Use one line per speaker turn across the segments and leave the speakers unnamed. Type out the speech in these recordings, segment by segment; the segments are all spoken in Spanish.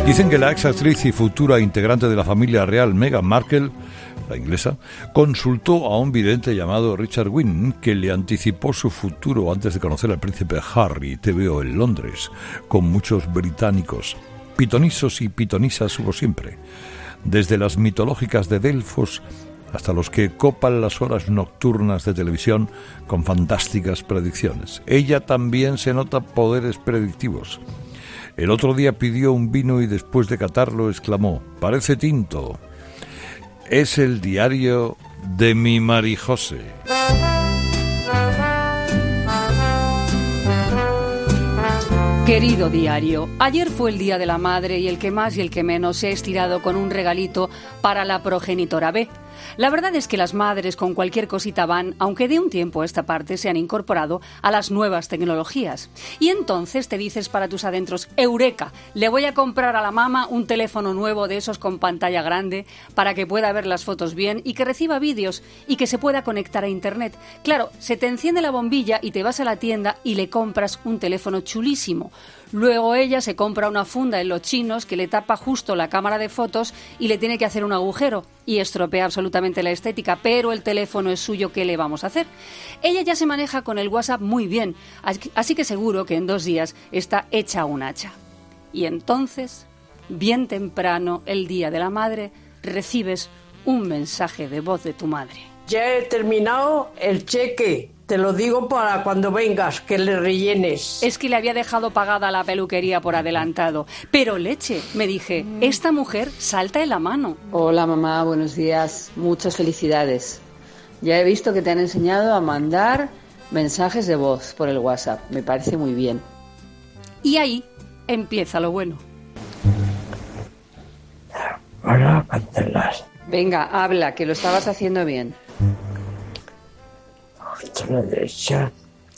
Dicen que la ex actriz y futura integrante de la familia real Meghan Markle, la inglesa, consultó a un vidente llamado Richard Wynne que le anticipó su futuro antes de conocer al príncipe Harry. TVO en Londres, con muchos británicos. Pitonisos y pitonisas hubo siempre, desde las mitológicas de Delfos hasta los que copan las horas nocturnas de televisión con fantásticas predicciones. Ella también se nota poderes predictivos. El otro día pidió un vino y después de catarlo exclamó: «Parece tinto. Es el diario de mi Marijose».
Querido diario, ayer fue el Día de la Madre y el que más y el que menos se ha estirado con un regalito para la progenitora B. La verdad es que las madres con cualquier cosita van, aunque de un tiempo a esta parte se han incorporado a las nuevas tecnologías. Y entonces te dices para tus adentros: ¡Eureka! Le voy a comprar a la mamá un teléfono nuevo de esos con pantalla grande para que pueda ver las fotos bien y que reciba vídeos y que se pueda conectar a internet. Claro, se te enciende la bombilla y te vas a la tienda y le compras un teléfono chulísimo. Luego ella se compra una funda en los chinos que le tapa justo la cámara de fotos y le tiene que hacer un agujero y estropea absolutamente la estética, pero el teléfono es suyo, ¿qué le vamos a hacer? Ella ya se maneja con el WhatsApp muy bien, así que seguro que en 2 días está hecha un hacha. Y entonces, bien temprano, el Día de la Madre, recibes un mensaje de voz de tu madre.
Ya he terminado el cheque. Te lo digo para cuando vengas, que le rellenes.
Es que le había dejado pagada la peluquería por adelantado. Pero leche, me dije, esta mujer salta en la mano.
Hola mamá, buenos días. Muchas felicidades. Ya he visto que te han enseñado a mandar mensajes de voz por el WhatsApp. Me parece muy bien.
Y ahí empieza lo bueno.
Ahora cancelas.
Venga, habla, que lo estabas haciendo bien.
A la derecha.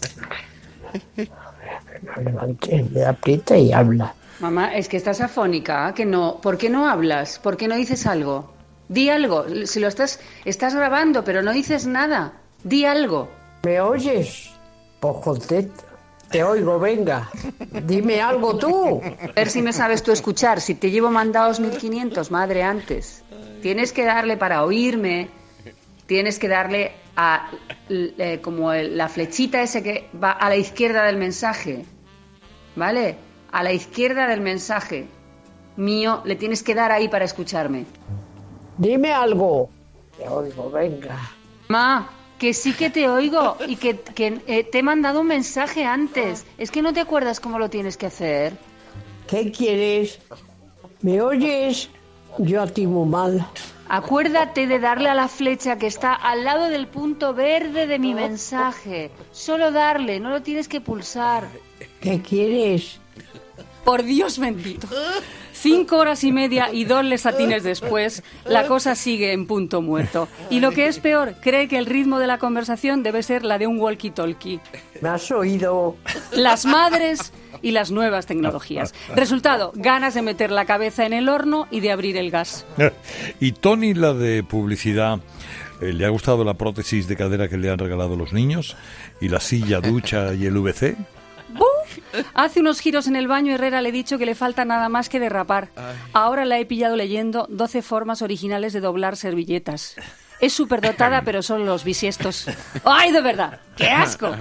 No levantes, le aprieta y habla.
Mamá, es que estás afónica, que no. ¿Por qué no hablas? ¿Por qué no dices algo? Di algo. Si lo estás grabando, pero no dices nada. Di algo.
¿Me oyes? Pues contesta. Te oigo, venga. Dime algo tú.
A ver si me sabes tú escuchar. Si te llevo mandados 1500, madre, antes. Tienes que darle para oírme. Tienes que darle a como la flechita ese que va a la izquierda del mensaje, ¿vale? A la izquierda del mensaje mío le tienes que dar ahí para escucharme.
Dime algo. Te oigo, venga.
Ma, que sí que te oigo y que te he mandado un mensaje antes. Es que no te acuerdas cómo lo tienes que hacer.
¿Qué quieres? ¿Me oyes? Yo a ti muy mal.
Acuérdate de darle a la flecha que está al lado del punto verde de mi mensaje. Solo darle, no lo tienes que pulsar.
¿Qué quieres?
Por Dios bendito. 5 horas y media y 2 lesatines después, la cosa sigue en punto muerto. Y lo que es peor, cree que el ritmo de la conversación debe ser la de un walkie-talkie.
¿Me has oído?
Las madres y las nuevas tecnologías. Resultado, ganas de meter la cabeza en el horno y de abrir el gas.
Y Tony, la de publicidad, ¿le ha gustado la prótesis de cadera que le han regalado los niños? ¿Y la silla, ducha y el VC?
Hace unos giros en el baño, Herrera le he dicho que le falta nada más que derrapar. Ahora la he pillado leyendo 12 formas originales de doblar servilletas. Es superdotada, pero son los bisiestos. ¡Ay, de verdad! ¡Qué asco!